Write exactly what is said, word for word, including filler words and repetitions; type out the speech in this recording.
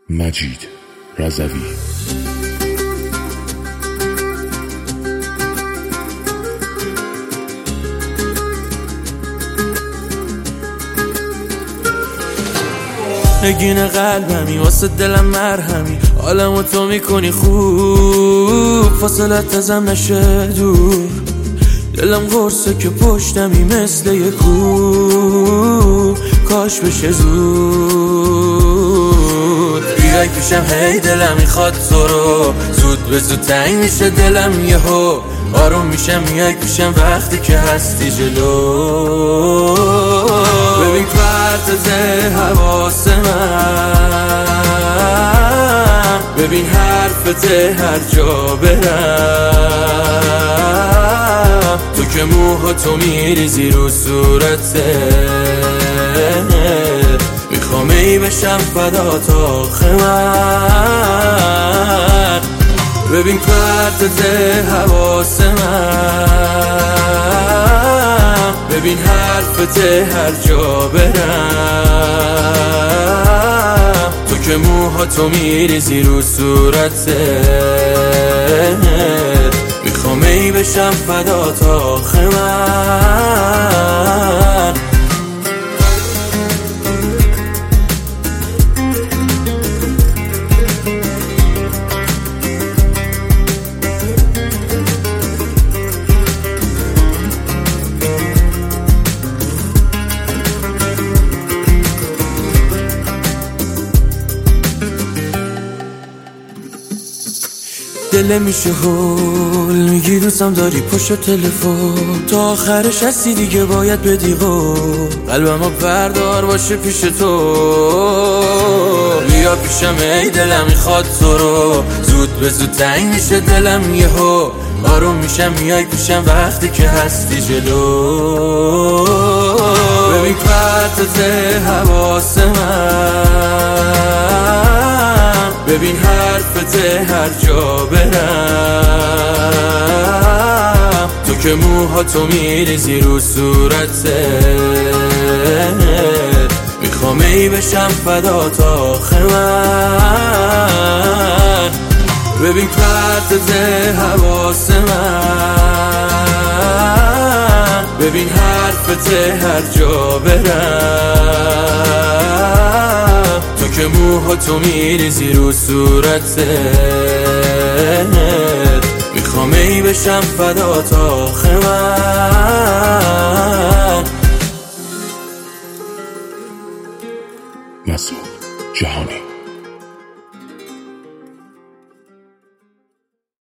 مجید رضوی. نگین قلبمی واسه دلم مرهمی، حالمو تو میکنی خوب، فاصلت ازم نشه دور، دلم قرصه که پشتمی مثل یه کوه، کاش بشه زود بیای پیشم، هی دلم میخواد تو رو، زود به زود تنگ میشه دلم یهو، آروم میشم میای پیشم وقتی که هستی جلو. ببین پرتت حواس من، ببین حرفت هر جا برم، تو که موهاتو میریزی رو صورته، میخوام ای بشم فدات آخه من. ببین پرتت حواس من، ببین حرفت هر جا برم، تو که موهاتو میریزی رو صورته، میخوام ای بشم فدات آخه من. دل میشه هول میگی دوستم داری پشت تلفن، تا آخرش هستی دیگه باید بدی قول، قلبمو بردار باشه پیش تو، بیا پیشم ای دلم میخواد تو رو، زود به زود تنگ میشه دلم یهو، آروم میشم میای پیشم وقتی که هستی جلو. ببین پرتت حواس من، ببین حرفت هر جا برم، تو که موهاتو میریزی رو صورته، میخوام ای بشم فدات آخه من. ببین پرتت حواس من، ببین حرفت هر جا برم، تو که موهاتو میریزی رو صورته، میخوام ای بشم فدات آخه من. نسیم